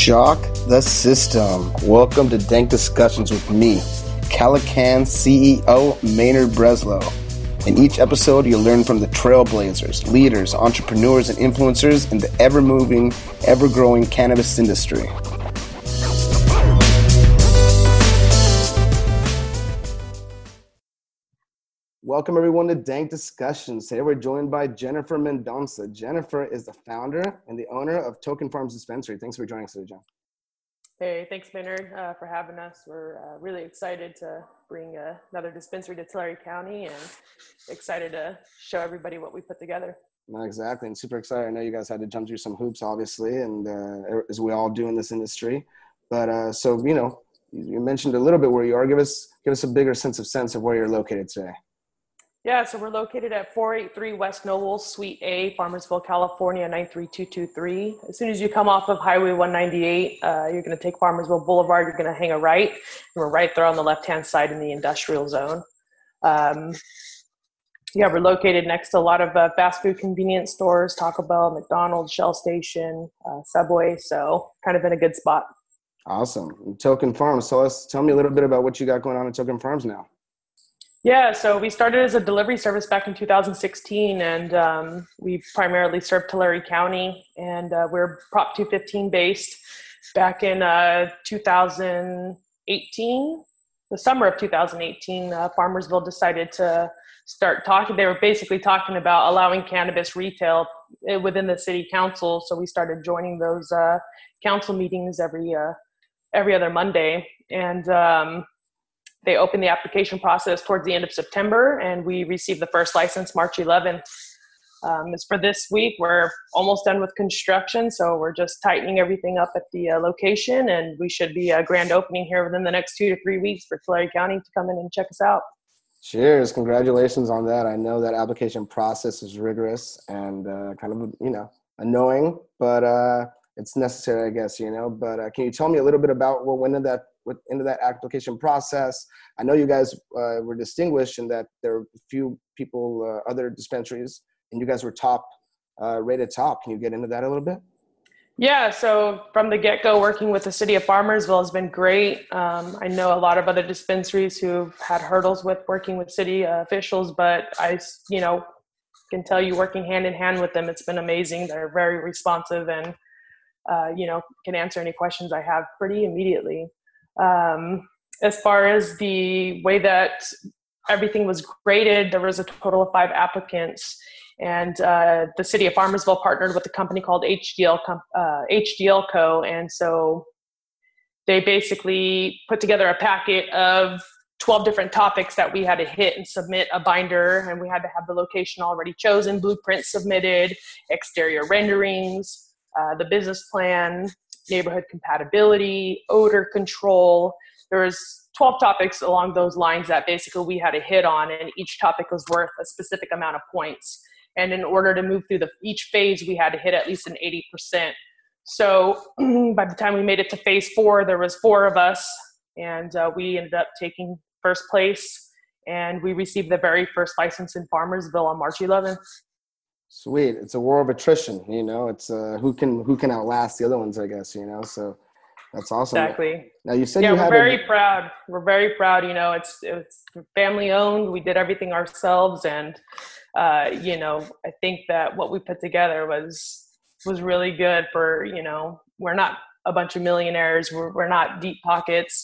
Shock the system. Welcome to Dank Discussions with me, Calican CEO Maynard Breslow. In each episode, you'll learn from the trailblazers, leaders, entrepreneurs, and influencers in the ever-moving, ever-growing cannabis industry. Welcome, everyone, to Dank Discussions. Today, we're joined by Jennifer Mendonca. Jennifer is the founder and the owner of Token Farms Dispensary. Thanks for joining us today, Jen. Hey, thanks, Maynard, for having us. We're really excited to bring another dispensary to Tulare County and excited to show everybody what we put together. No, exactly, and super excited. I know you guys had to jump through some hoops, obviously, and as we all do in this industry. But so, you mentioned a little bit where you are. Give us a bigger sense of where you're located today. Yeah, so we're located at 483 West Noble, Suite A, Farmersville, California, 93223. As soon as you come off of Highway 198, you're going to take Farmersville Boulevard. You're going to hang a right. And we're right there on the left-hand side in the industrial zone. We're located next to a lot of fast food convenience stores, Taco Bell, McDonald's, Shell Station, Subway. So kind of in a good spot. Awesome. Token Farms. So tell me a little bit about what you got going on at Token Farms now. Yeah, so we started as a delivery service back in 2016, and we primarily served Tulare County, and we're Prop 215 based. Back in 2018, the summer of 2018, Farmersville decided to start talking. They were basically talking about allowing cannabis retail within the city council, so we started joining those council meetings every other Monday, and they opened the application process towards the end of September, and we received the first license March 11th. As for this week, we're almost done with construction, so we're just tightening everything up at the location, and we should be a grand opening here within the next 2 to 3 weeks for Tulare County to come in and check us out. Cheers. Congratulations on that. I know that application process is rigorous and kind of, annoying, but it's necessary, I guess, But can you tell me a little bit about what went into that application process? I know you guys were distinguished in that there were a few people, other dispensaries, and you guys were rated top. Can you get into that a little bit? Yeah, so from the get-go, working with the city of Farmersville has been great. I know a lot of other dispensaries who've had hurdles with working with city officials, but I, can tell you working hand in hand with them, it's been amazing. They're very responsive and can answer any questions I have pretty immediately. As far as the way that everything was graded, there was a total of 5 applicants, and the city of Farmersville partnered with a company called HDL Co. And so they basically put together a packet of 12 different topics that we had to hit and submit a binder, and we had to have the location already chosen, blueprints submitted, exterior renderings, the business plan, neighborhood compatibility, odor control. There was 12 topics along those lines that basically we had to hit on, and each topic was worth a specific amount of points. And in order to move through each phase, we had to hit at least an 80%. So by the time we made it to phase 4, there was 4 of us, and we ended up taking first place, and we received the very first license in Farmersville on March 11th. Sweet. It's a war of attrition, it's who can outlast the other ones, I guess, so that's awesome. Exactly. Now you said we're very proud. We're very proud. It's family owned. We did everything ourselves. And, I think that what we put together was really good for, we're not a bunch of millionaires. We're not deep pockets,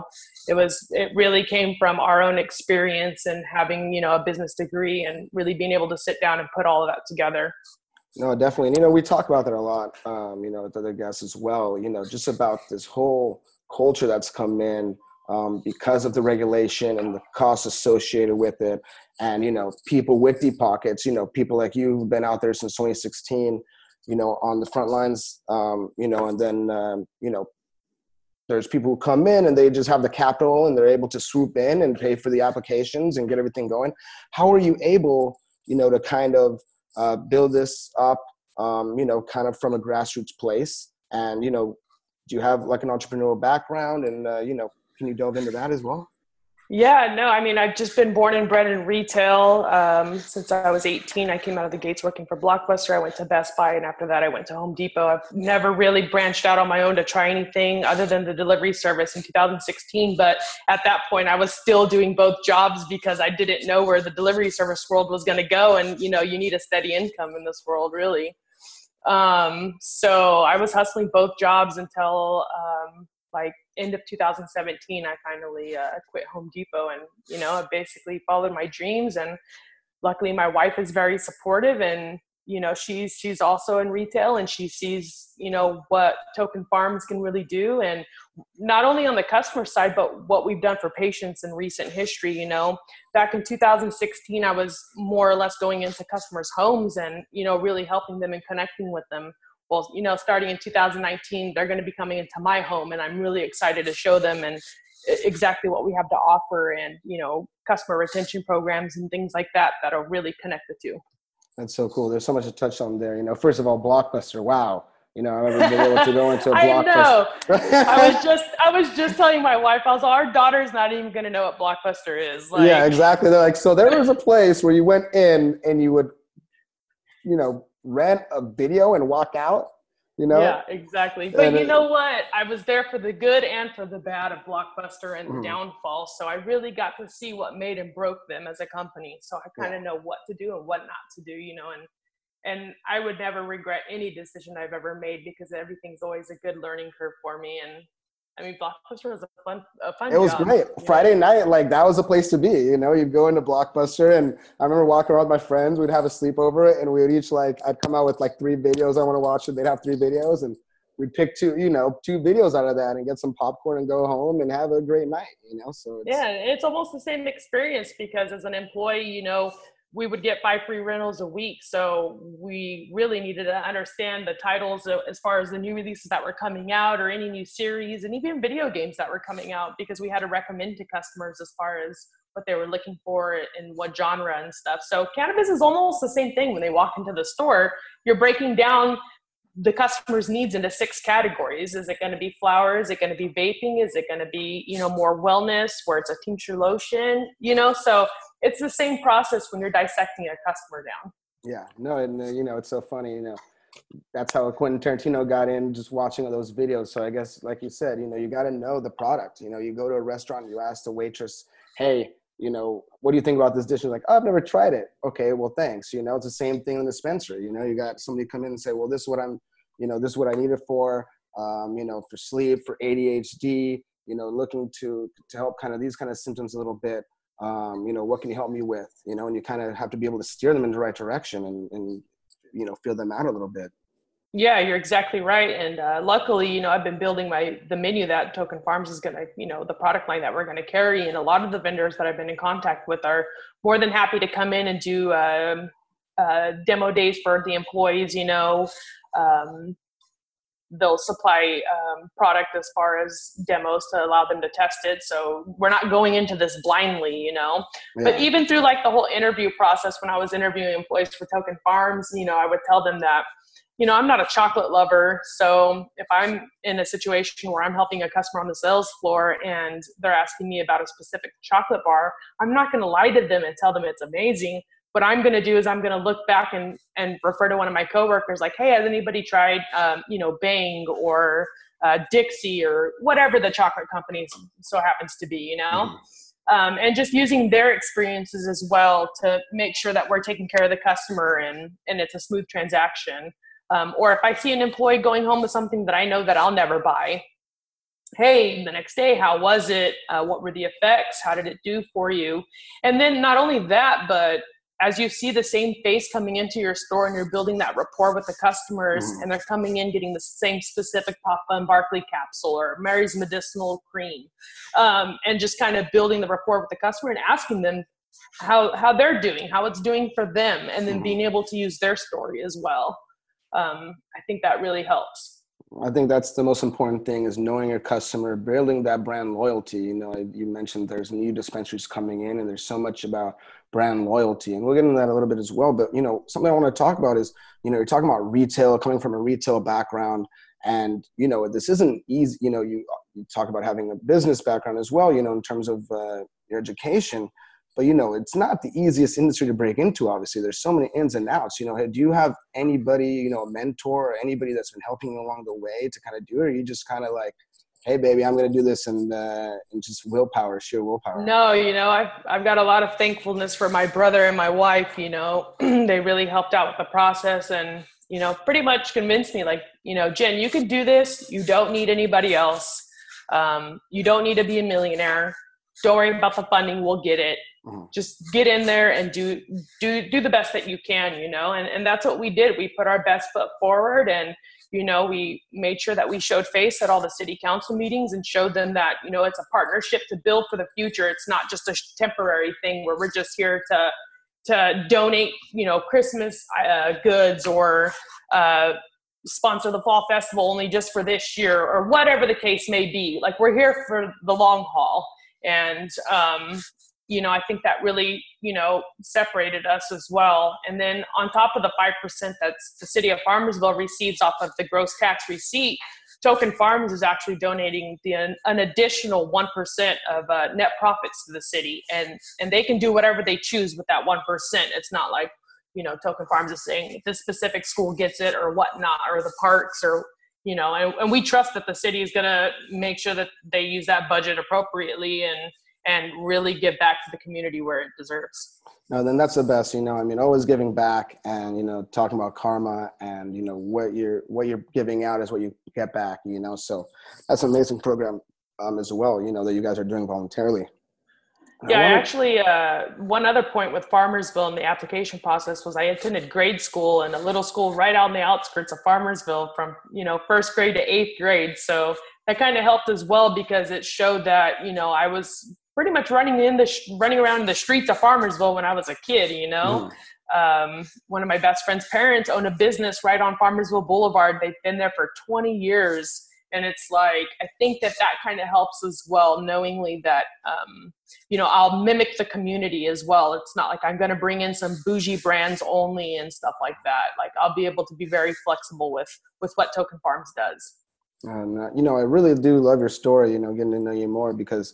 It really came from our own experience and having, a business degree and really being able to sit down and put all of that together. No, definitely. And, we talk about that a lot, with other guests as well, just about this whole culture that's come in because of the regulation and the costs associated with it. And, people with deep pockets, people like you who've been out there since 2016, on the front lines, and then, there's people who come in and they just have the capital and they're able to swoop in and pay for the applications and get everything going. How are you able, to kind of build this up, kind of from a grassroots place? And, do you have like an entrepreneurial background? And, can you delve into that as well? Yeah, no, I mean, I've just been born and bred in retail. Since I was 18, I came out of the gates working for Blockbuster. I went to Best Buy, and after that, I went to Home Depot. I've never really branched out on my own to try anything other than the delivery service in 2016. But at that point, I was still doing both jobs because I didn't know where the delivery service world was going to go. And, you know, you need a steady income in this world, really. So I was hustling both jobs until like end of 2017. I finally quit Home Depot, and you know, I basically followed my dreams. And luckily, my wife is very supportive, and you know, she's also in retail, and she sees, you know, what Token Farms can really do, and not only on the customer side, but what we've done for patients in recent history. You know, back in 2016, I was more or less going into customers' homes and, you know, really helping them and connecting with them. Well, you know, starting in 2019, they're going to be coming into my home, and I'm really excited to show them and exactly what we have to offer, and, you know, customer retention programs and things like that that'll really connect the two. That's so cool. There's so much to touch on there. You know, first of all, Blockbuster. Wow. You know, I've never been able to go into a I know. Blockbuster. I was just telling my wife, I was like, our daughter's not even going to know what Blockbuster is. Like, Yeah, exactly. They're like, so there was a place where you went in and you would, you know, rent a video and walk out, you know? yeah, exactly. But And you know what? I was there for the good and for the bad of Blockbuster and the Mhm. downfall. So I really got to see what made and broke them as a company. So I kind Yeah. of know what to do and what not to do, you know, and I would never regret any decision I've ever made because everything's always a good learning curve for me. And I mean, Blockbuster was a It fun was job. great. You know? Friday night, like that was the place to be. You know, you'd go into Blockbuster, and I remember walking around with my friends. We'd have a sleepover, and we would each like, I'd come out with like 3 videos I want to watch, and they'd have 3 videos, and we'd pick two videos out of that, and get some popcorn and go home and have a great night. You know, so Yeah, it's it's almost the same experience because as an employee, you know, we would get 5 free rentals a week. So we really needed to understand the titles as far as the new releases that were coming out or any new series and even video games that were coming out because we had to recommend to customers as far as what they were looking for and what genre and stuff. So cannabis is almost the same thing when they walk into the store. You're breaking down the customer's needs into 6 categories. Is it going to be flower? Is it going to be vaping? Is it going to be, you know, more wellness where it's a tincture lotion, you know? So it's the same process when you're dissecting a customer down. yeah, no, and you know, it's so funny. You know, that's how Quentin Tarantino got in, just watching all those videos. So I guess, like you said, you know, you got to know the product. You know, you go to a restaurant, you ask the waitress, hey, you know, what do you think about this dish? You're like, oh, I've never tried it. Okay, well, thanks. You know, it's the same thing in the dispensary. You know, you got somebody come in and say, well, this is what this is what I need it for, you know, for sleep, for ADHD, you know, looking to help kind of these kind of symptoms a little bit. You know, what can you help me with? You know, and you kind of have to be able to steer them in the right direction and you know, feel them out a little bit. Yeah, you're exactly right. And luckily, you know, I've been building the menu that Token Farms is going to, you know, the product line that we're going to carry. And a lot of the vendors that I've been in contact with are more than happy to come in and do demo days for the employees. You know, um, they'll supply product as far as demos to allow them to test it. So we're not going into this blindly, you know. Yeah. But even through like the whole interview process, when I was interviewing employees for Token Farms, you know, I would tell them that, you know, I'm not a chocolate lover. So if I'm in a situation where I'm helping a customer on the sales floor and they're asking me about a specific chocolate bar, I'm not going to lie to them and tell them it's amazing. What I'm going to do is I'm going to look back and refer to one of my coworkers like, hey, has anybody tried, you know, Bang or Dixie or whatever the chocolate company so happens to be, you know? And just using their experiences as well to make sure that we're taking care of the customer and it's a smooth transaction. Or if I see an employee going home with something that I know that I'll never buy, hey, the next day, how was it? What were the effects? How did it do for you? And then not only that, but as you see the same face coming into your store and you're building that rapport with the customers and they're coming in getting the same specific Papa and Barkley capsule or Mary's medicinal cream, and just kind of building the rapport with the customer and asking them how they're doing, how it's doing for them, and then being able to use their story as well. I think that really helps. I think that's the most important thing is knowing your customer, building that brand loyalty. You know, you mentioned there's new dispensaries coming in and there's so much about brand loyalty, and we'll get into that a little bit as well. But, you know, something I want to talk about is, you know, you're talking about retail, coming from a retail background, and, you know, this isn't easy. You know, you talk about having a business background as well, in terms of your education. But, it's not the easiest industry to break into, obviously. There's so many ins and outs. Do you have anybody, a mentor or anybody that's been helping you along the way to kind of do it? Or are you just kind of like, hey, baby, I'm going to do this and just willpower, sheer willpower? No, I've got a lot of thankfulness for my brother and my wife. They really helped out with the process and, pretty much convinced me like, Jen, you can do this. You don't need anybody else. You don't need to be a millionaire. Don't worry about the funding. We'll get it. Just get in there and do the best that you can, and that's what we did. We put our best foot forward, and, we made sure that we showed face at all the city council meetings and showed them that, it's a partnership to build for the future. It's not just a temporary thing where we're just here to donate, Christmas goods or sponsor the fall festival only just for this year or whatever the case may be. Like, we're here for the long haul. And, I think that really, separated us as well. And then on top of the 5% that's the city of Farmersville receives off of the gross tax receipt, Token Farms is actually donating an additional 1% of net profits to the city. And they can do whatever they choose with that 1%. It's not like, Token Farms is saying this specific school gets it or whatnot, or the parks or, and we trust that the city is going to make sure that they use that budget appropriately and really give back to the community where it deserves. No, then that's the best, always giving back and, talking about karma and, what you're giving out is what you get back, so that's an amazing program as well, that you guys are doing voluntarily. Yeah, actually, one other point with Farmersville in the application process was I attended grade school in a little school right out on the outskirts of Farmersville from, first grade to 8th grade. So that kind of helped as well because it showed that, I was pretty much running around in the streets of Farmersville when I was a kid, One of my best friend's parents own a business right on Farmersville Boulevard. They've been there for 20 years. And it's like, I think that kind of helps as well, knowingly that, I'll mimic the community as well. It's not like I'm going to bring in some bougie brands only and stuff like that. Like, I'll be able to be very flexible with what Token Farms does. And, I really do love your story, getting to know you more because,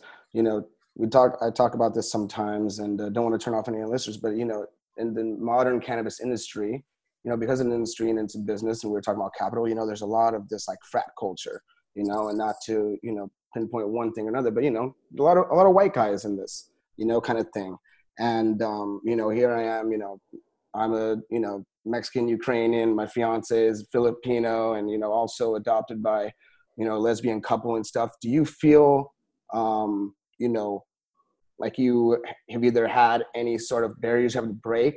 I talk about this sometimes and don't want to turn off any listeners, but, in the modern cannabis industry, because of an industry and it's a business and we're talking about capital, there's a lot of this like frat culture, and not to, pinpoint one thing or another, but, a lot of white guys in this, kind of thing. And, here I am, I'm a, Mexican, Ukrainian, my fiance is Filipino and, also adopted by, a lesbian couple and stuff. Do you feel, like you have either had any sort of barriers you have to break,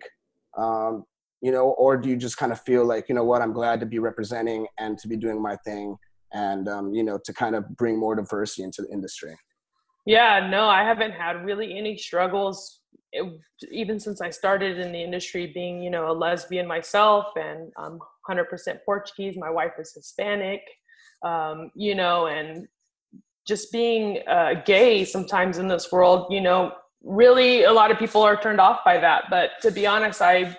or do you just kind of feel like, I'm glad to be representing and to be doing my thing and, to kind of bring more diversity into the industry? Yeah, no, I haven't had really any struggles, even since I started in the industry being, a lesbian myself, and I'm 100% Portuguese. My wife is Hispanic, and just being gay sometimes in this world, really a lot of people are turned off by that. But to be honest,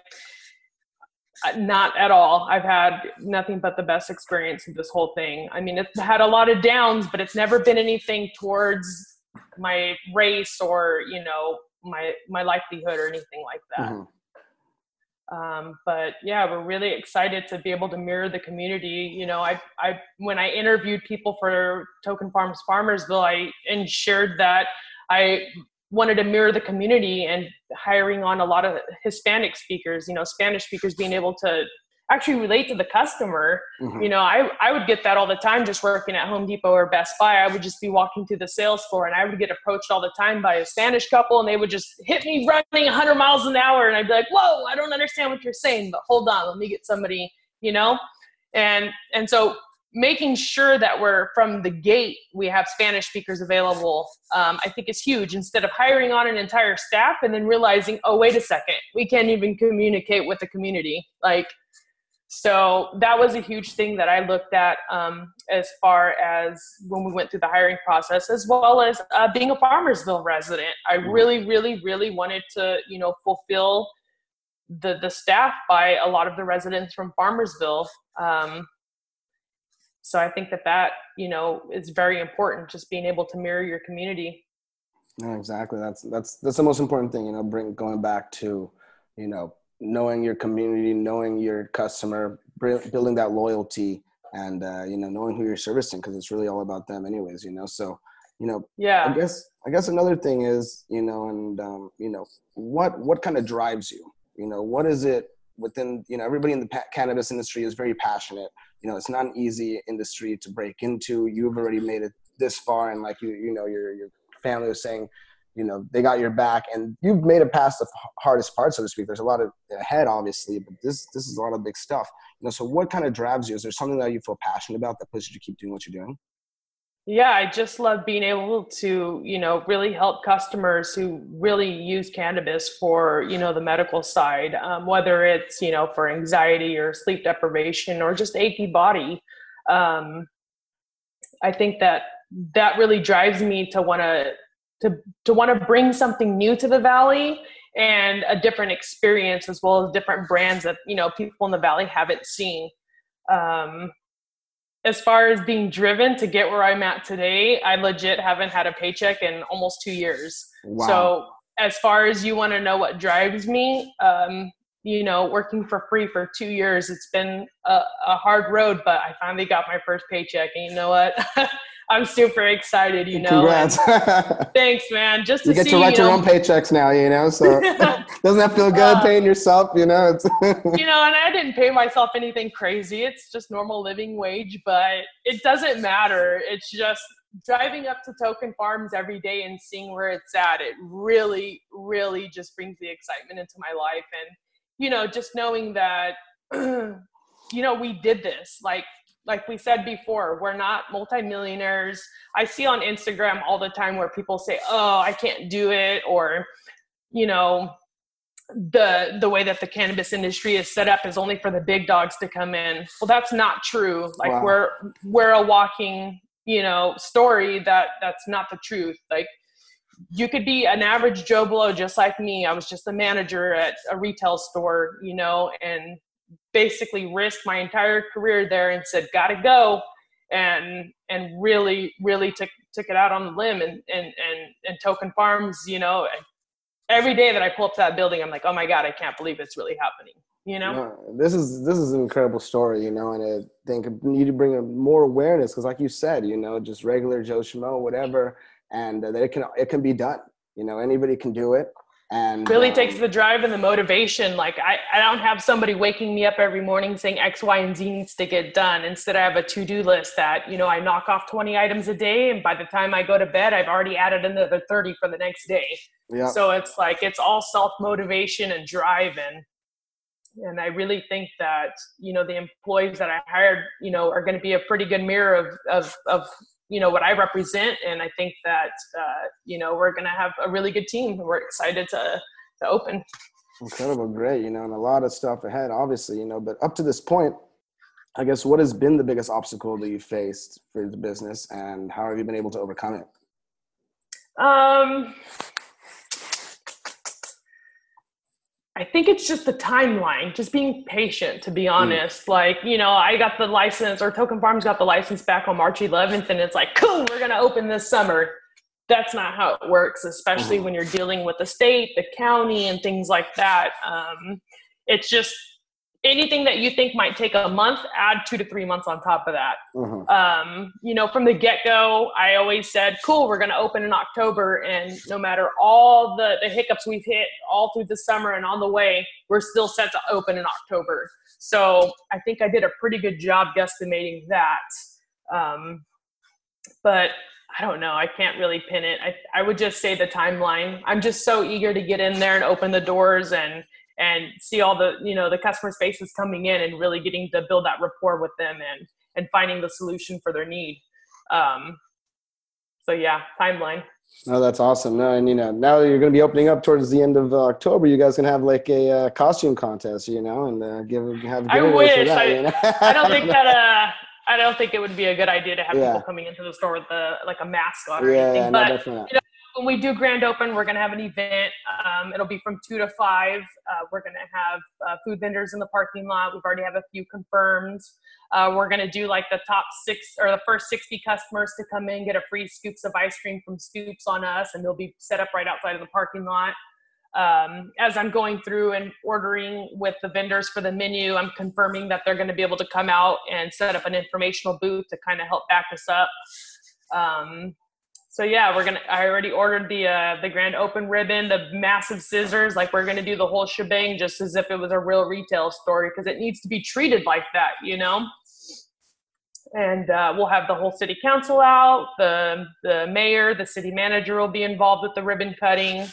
not at all. I've had nothing but the best experience with this whole thing. I mean, it's had a lot of downs, but it's never been anything towards my race or, my livelihood or anything like that. Mm-hmm. But yeah, we're really excited to be able to mirror the community. When I interviewed people for Token Farms Farmersville, I ensured that I wanted to mirror the community and hiring on a lot of Hispanic speakers, Spanish speakers being able to actually relate to the customer. Mm-hmm. I would get that all the time just working at Home Depot or Best Buy. I would just be walking through the sales floor and I would get approached all the time by a Spanish couple and they would just hit me running 100 miles an hour. And I'd be like, whoa, I don't understand what you're saying, but hold on, let me get somebody, and so making sure that we're from the gate, we have Spanish speakers available, I think is huge, instead of hiring on an entire staff and then realizing, oh, wait a second, we can't even communicate with the community. So that was a huge thing that I looked at as far as when we went through the hiring process, as well as being a Farmersville resident. I really, really, really wanted to, fulfill the staff by a lot of the residents from Farmersville. So I think that, is very important, just being able to mirror your community. No, exactly. That's the most important thing, going back to, knowing your community, knowing your customer, building that loyalty, and, knowing who you're servicing, because it's really all about them anyways, so, Yeah. I guess another thing is, what kind of drives you, what is it within, everybody in the cannabis industry is very passionate. It's not an easy industry to break into. You've already made it this far. And like, your family was saying, they got your back, and you've made it past the hardest part, so to speak. There's a lot of ahead, obviously, but this is a lot of big stuff. So what kind of drives you? Is there something that you feel passionate about that pushes you to keep doing what you're doing? Yeah, I just love being able to, really help customers who really use cannabis for, the medical side, whether it's, for anxiety or sleep deprivation or just achy body. I think that really drives me to want to bring something new to the Valley and a different experience, as well as different brands that, people in the Valley haven't seen. As far as being driven to get where I'm at today, I legit haven't had a paycheck in almost 2 years. Wow. So as far as you want to know what drives me, working for free for 2 years, it's been a hard road, but I finally got my first paycheck, and you know what? I'm super excited, Congrats. Thanks, man. Just to you get to write your own paychecks now, so doesn't that feel good paying yourself, It's and I didn't pay myself anything crazy. It's just normal living wage, but it doesn't matter. It's just driving up to Token Farms every day and seeing where it's at. It really, really just brings the excitement into my life. And, just knowing that, we did this, like we said before, we're not multimillionaires. I see on Instagram all the time where people say, oh, I can't do it. Or, the way that the cannabis industry is set up is only for the big dogs to come in. Well, that's not true. Like wow. we're a walking, story that's not the truth. Like you could be an average Joe Blow just like me. I was just a manager at a retail store, and basically risked my entire career there and said, gotta go. And really, really took it out on the limb and Token Farms, every day that I pull up to that building, I'm like, oh my God, I can't believe it's really happening. This is an incredible story, and I think you need to bring more awareness, because like you said, just regular Joe Schmo, whatever, and that it can be done. Anybody can do it. And really takes the drive and the motivation. Like I don't have somebody waking me up every morning saying X, Y, and Z needs to get done. Instead, I have a to-do list that, I knock off 20 items a day. And by the time I go to bed, I've already added another 30 for the next day. Yeah. So it's like, it's all self-motivation and drive. And I really think that, the employees that I hired, are going to be a pretty good mirror of what I represent. And I think that, we're going to have a really good team. We're excited to open. Incredible. Great. And a lot of stuff ahead, obviously, but up to this point, I guess, what has been the biggest obstacle that you faced for the business, and how have you been able to overcome it? I think it's just the timeline, just being patient, to be honest. Like, I got the license, or Token Farms got the license back on March 11th, and it's like, cool, we're going to open this summer. That's not how it works, especially when you're dealing with the state, the county, and things like that. It's just anything that you think might take a month, add 2 to 3 months on top of that. From the get-go, I always said, cool, we're going to open in October. And no matter all the hiccups we've hit all through the summer and on the way, we're still set to open in October. So I think I did a pretty good job guesstimating that. But I don't know. I can't really pin it. I would just say the timeline. I'm just so eager to get in there and open the doors and see all the, the customer faces coming in and really getting to build that rapport with them and finding the solution for their need. So yeah, timeline. No, that's awesome. No, and now that you're going to be opening up towards the end of October, you guys can have like a costume contest, and have. I wish. For that, I don't think that. I don't think it would be a good idea to have people coming into the store with a mascot or anything. But no, definitely not. when we do grand open, we're going to have an event. It'll be from 2 to 5. We're going to have food vendors in the parking lot. We've already have a few confirmed. We're going to do like the top 6 or the first 60 customers to come in, get a free scoops of ice cream from Scoops on us, and they'll be set up right outside of the parking lot. As I'm going through and ordering with the vendors for the menu, I'm confirming that they're going to be able to come out and set up an informational booth to kind of help back us up. So yeah, I already ordered the grand open ribbon, the massive scissors. Like, we're going to do the whole shebang just as if it was a real retail store, because it needs to be treated like that, you know? And we'll have the whole city council out, the mayor, the city manager will be involved with the ribbon cutting.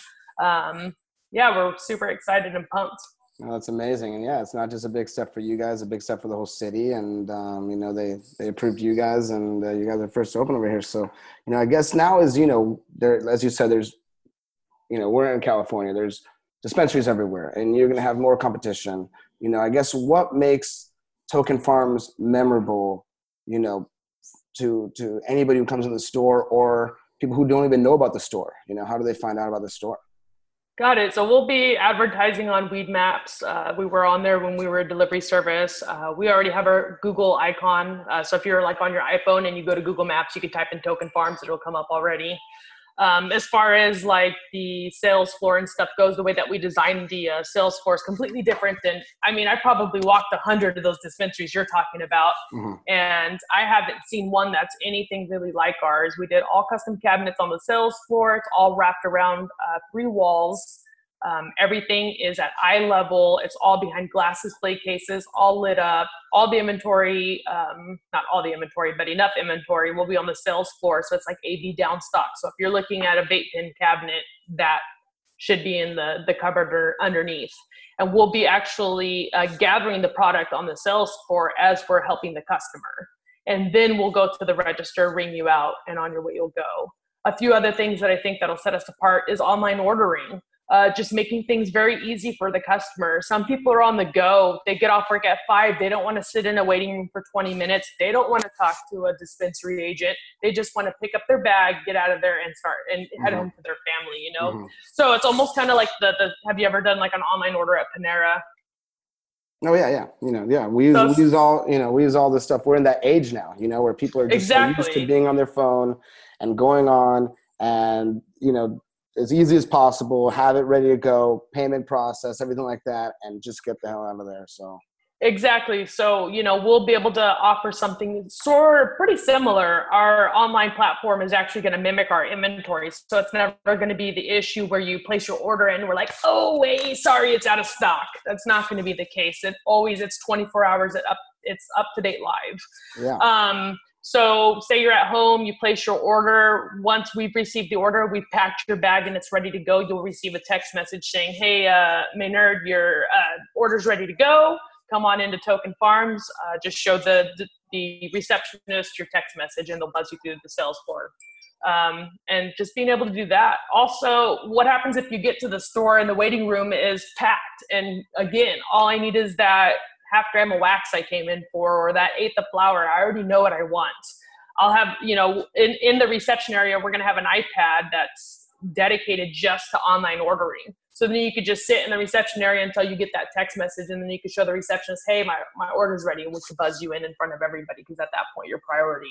Yeah, we're super excited and pumped. Well, that's amazing. And yeah, it's not just a big step for you guys, a big step for the whole city. And, you know, they approved you guys, and you guys are first to open over here. So, you know, I guess now is, you know, there, as you said, there's, you know, we're in California, there's dispensaries everywhere, and you're going to have more competition. You know, I guess what makes Token Farms memorable, you know, to anybody who comes in the store or people who don't even know about the store? You know, how do they find out about the store? Got it. So we'll be advertising on Weed Maps. We were on there when we were a delivery service. We already have our Google icon. So if you're like on your iPhone and you go to Google Maps, you can type in Token Farms. It'll come up already. As far as like the sales floor and stuff goes, the way that we designed the sales floor is completely different than, I mean, I probably walked 100 of those dispensaries you're talking about. Mm-hmm. And I haven't seen one that's anything really like ours. We did all custom cabinets on the sales floor. It's all wrapped around 3 walls. Everything is at eye level. It's all behind glass display cases, all lit up. All the inventory, not all the inventory, but enough inventory will be on the sales floor. So it's like AV down stock. So if you're looking at a vape pen cabinet, that should be in the cupboard or underneath. And we'll be actually gathering the product on the sales floor as we're helping the customer. And then we'll go to the register, ring you out, and on your way you'll go. A few other things that I think that'll set us apart is online ordering. Just making things very easy for the customer. Some people are on the go. They get off work at 5. They don't want to sit in a waiting room for 20 minutes. They don't want to talk to a dispensary agent. They just want to pick up their bag, get out of there, and start and head home to their family, you know? Mm-hmm. So it's almost kind of like have you ever done like an online order at Panera? Oh yeah. You know, yeah. We use all this stuff. We're in that age now, you know, where people are just so used to being on their phone and going on and, you know, as easy as possible, have it ready to go, payment process, everything like that, and just get the hell out of there. So exactly. So, you know, we'll be able to offer something sort of pretty similar. Our online platform is actually going to mimic our inventory. So it's never going to be the issue where you place your order and we're like, oh, wait, sorry, it's out of stock. That's not going to be the case. It's 24 hours. It's up to date live. Yeah. So say you're at home, you place your order. Once we've received the order, we've packed your bag and it's ready to go. You'll receive a text message saying, hey, Maynard, your order's ready to go. Come on into Token Farms. Just show the receptionist your text message and they'll buzz you through the sales floor. And just being able to do that. Also, what happens if you get to the store and the waiting room is packed? And again, all I need is that half gram of wax I came in for, or that 1/8 of flour. I already know what I want. I'll have, you know, in the reception area, we're going to have an iPad that's dedicated just to online ordering. So then you could just sit in the reception area until you get that text message. And then you could show the receptionist, hey, my order's ready. And we'll buzz you in front of everybody, because at that point, you're priority.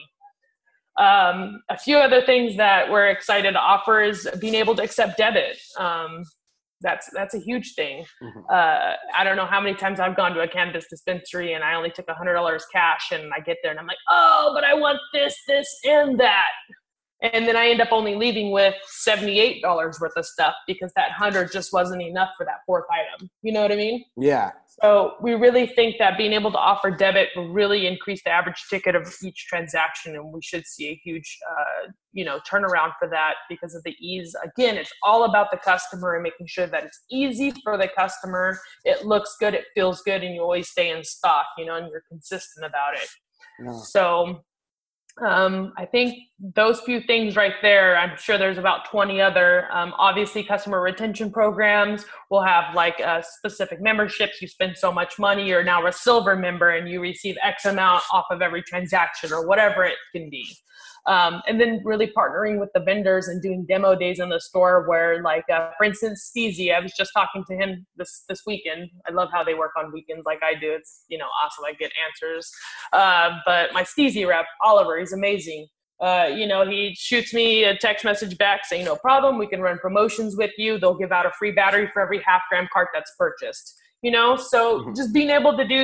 A few other things that we're excited to offer is being able to accept debit. That's a huge thing. Mm-hmm. I don't know how many times I've gone to a cannabis dispensary and I only took $100 cash, and I get there and I'm like, oh, but I want this, and that. And then I end up only leaving with $78 worth of stuff because that 100 just wasn't enough for that 4th item. You know what I mean? Yeah. So we really think that being able to offer debit will really increase the average ticket of each transaction, and we should see a huge, turnaround for that because of the ease. Again, it's all about the customer and making sure that it's easy for the customer. It looks good, it feels good, and you always stay in stock, and you're consistent about it. Yeah. So I think those few things right there, I'm sure there's about 20 other, obviously customer retention programs. We'll have like specific memberships. You spend so much money, you're now a silver member and you receive X amount off of every transaction or whatever it can be. And then really partnering with the vendors and doing demo days in the store where, like, for instance, Steezy, I was just talking to him this weekend. I love how they work on weekends like I do. It's, awesome. I get answers. But my Steezy rep, Oliver, he's amazing. He shoots me a text message back saying, no problem, we can run promotions with you. They'll give out a free battery for every half-gram cart that's purchased. So just being able to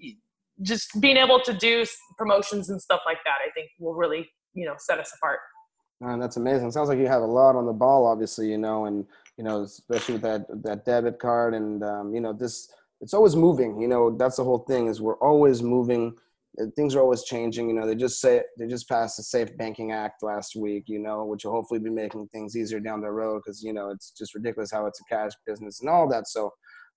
do promotions and stuff like that, I think will really, set us apart. That's amazing. Sounds like you have a lot on the ball, obviously, and, especially with that debit card and, it's always moving, that's the whole thing is we're always moving. Things are always changing. They just passed the Safe Banking Act last week, which will hopefully be making things easier down the road because, it's just ridiculous how it's a cash business and all that. So,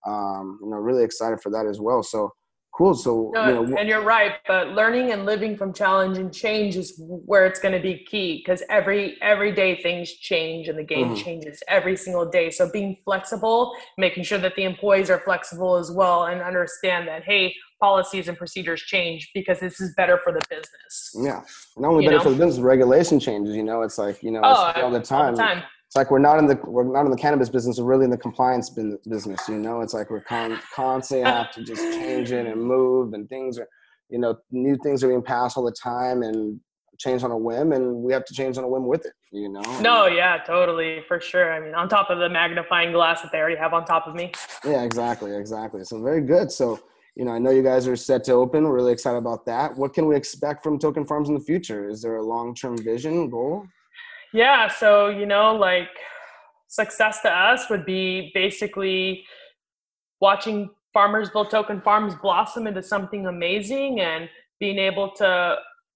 really excited for that as well. So cool. So, and you're right, but learning and living from challenge and change is where it's going to be key because every day things change and the game changes every single day. So being flexible, making sure that the employees are flexible as well and understand that, hey, policies and procedures change because this is better for the business. Yeah. Not only better for the business, regulation changes, it's like, it's all the time. All the time. It's like we're not in the cannabis business, we're really in the compliance business, it's like we're constantly have to just change it and move and things are, new things are being passed all the time and change on a whim and we have to change on a whim with it, No, yeah, totally, for sure. I mean, on top of the magnifying glass that they already have on top of me. Yeah, exactly. So very good. So, I know you guys are set to open. We're really excited about that. What can we expect from Token Farms in the future? Is there a long-term vision, goal? Yeah. So, like success to us would be basically watching Farmersville Token Farms blossom into something amazing and being able to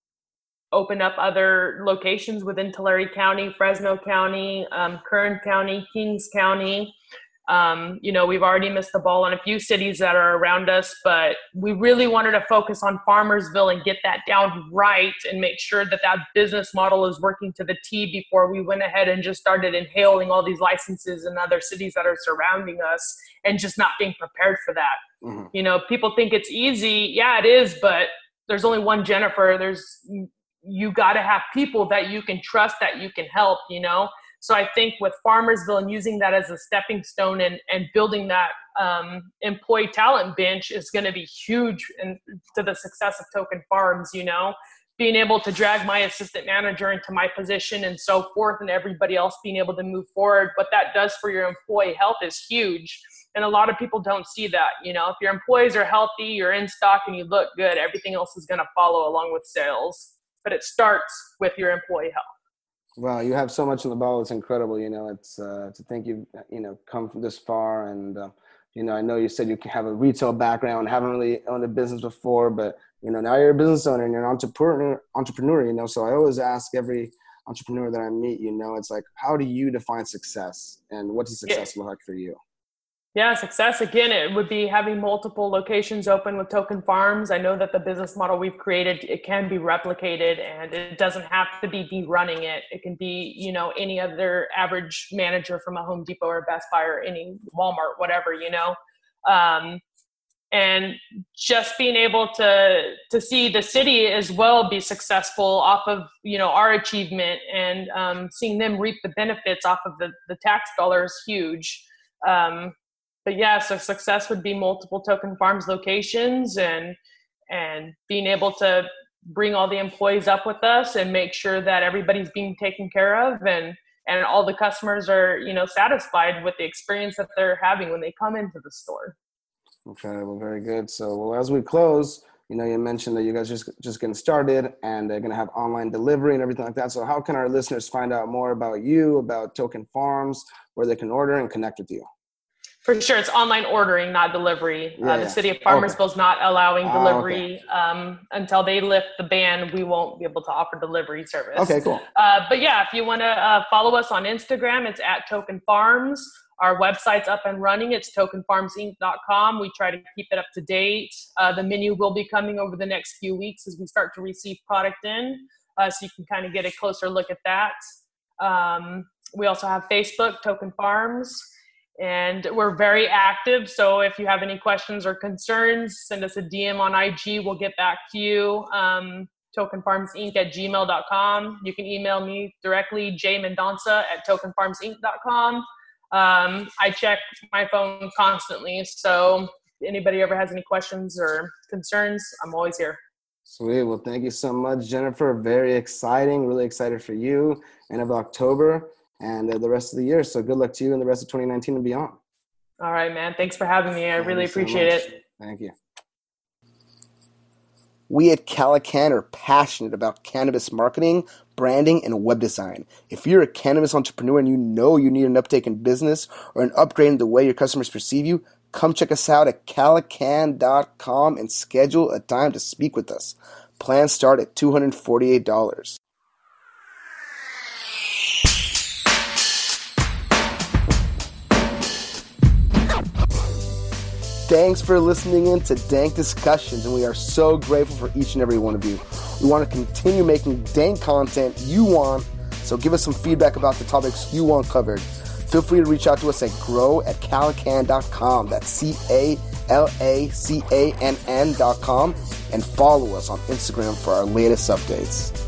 open up other locations within Tulare County, Fresno County, Kern County, Kings County. We've already missed the ball on a few cities that are around us, but we really wanted to focus on Farmersville and get that down right and make sure that business model is working to the T before we went ahead and just started inhaling all these licenses in other cities that are surrounding us and just not being prepared for that. People think it's easy. Yeah, it is, but there's only one Jennifer. You got to have people that you can trust, that you can help, So I think with Farmersville and using that as a stepping stone and building that employee talent bench is going to be huge to the success of Token Farms, being able to drag my assistant manager into my position and so forth and everybody else being able to move forward. What that does for your employee health is huge. And a lot of people don't see that. If your employees are healthy, you're in stock and you look good, everything else is going to follow along with sales. But it starts with your employee health. Wow, you have so much in the ball. It's incredible. It's to think you've come from this far, and I know you said you have a retail background, haven't really owned a business before, but now you're a business owner and you're an entrepreneur. So I always ask every entrepreneur that I meet, it's like, how do you define success, and what does success look like for you? Yeah, success, again, it would be having multiple locations open with Token Farms. I know that the business model we've created, it can be replicated and it doesn't have to be me running it. It can be, any other average manager from a Home Depot or Best Buy or any Walmart, whatever, and just being able to see the city as well be successful off of, our achievement and seeing them reap the benefits off of the tax dollar is huge. But yeah, so success would be multiple Token Farms locations and being able to bring all the employees up with us and make sure that everybody's being taken care of and all the customers are, satisfied with the experience that they're having when they come into the store. Okay, well, very good. So, as we close, you mentioned that you guys just getting started and they're going to have online delivery and everything like that. So how can our listeners find out more about you, about Token Farms, where they can order and connect with you? For sure. It's online ordering, not delivery. The city of Farmersville is not allowing delivery. Until they lift the ban, we won't be able to offer delivery service. Okay, cool. But yeah, if you want to follow us on Instagram, it's @Token Farms. Our website's up and running. It's tokenfarmsinc.com. We try to keep it up to date. The menu will be coming over the next few weeks as we start to receive product in. So you can kind of get a closer look at that. We also have Facebook, Token Farms. And we're very active. So if you have any questions or concerns, send us a DM on IG. We'll get back to you. tokenfarmsinc@gmail.com. You can email me directly, jmendonca@tokenfarmsinc.com. I check my phone constantly, so if anybody ever has any questions or concerns, I'm always here. Sweet. Well, thank you so much, Jennifer. Very exciting. Really excited for you, end of October and the rest of the year. So good luck to you in the rest of 2019 and beyond. All right, man. Thanks for having me. I really appreciate it. Thank you. We at Calacan are passionate about cannabis marketing, branding, and web design. If you're a cannabis entrepreneur and you know you need an uptake in business or an upgrade in the way your customers perceive you, come check us out at calacan.com and schedule a time to speak with us. Plans start at $248. Thanks for listening in to Dank Discussions, and we are so grateful for each and every one of you. We want to continue making dank content you want, so give us some feedback about the topics you want covered. Feel free to reach out to us at grow@calacan.com. That's CALACANN.com, and follow us on Instagram for our latest updates.